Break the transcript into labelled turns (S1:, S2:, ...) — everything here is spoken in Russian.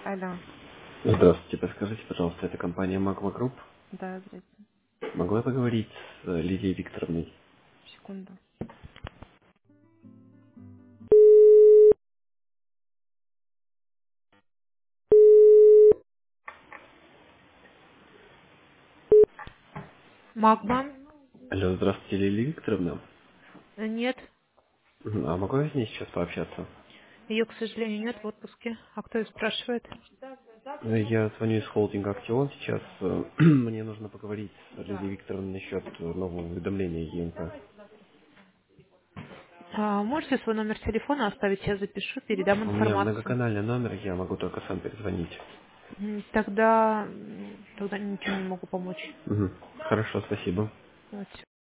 S1: Алло.
S2: Здравствуйте, подскажите, пожалуйста, это компания Magma Group.
S1: Да, здрасте.
S2: Могу я поговорить с Лидией Викторовной?
S1: Секунду. Магма?
S2: Алло, здравствуйте, Лилия Викторовна.
S1: Нет.
S2: А могу я с ней сейчас пообщаться?
S1: Ее, к сожалению, нет в отпуске. А кто ее спрашивает?
S2: Я звоню из холдинга «Актион» сейчас. Мне нужно поговорить с Лидией Викторовной насчет нового уведомления ЕМК.
S1: Можете свой номер телефона оставить? Я запишу, передам
S2: У меня
S1: информацию.
S2: многоканальный номер, я могу только сам перезвонить.
S1: Тогда ничего не могу помочь.
S2: Мгм. Хорошо, спасибо.
S1: Вот.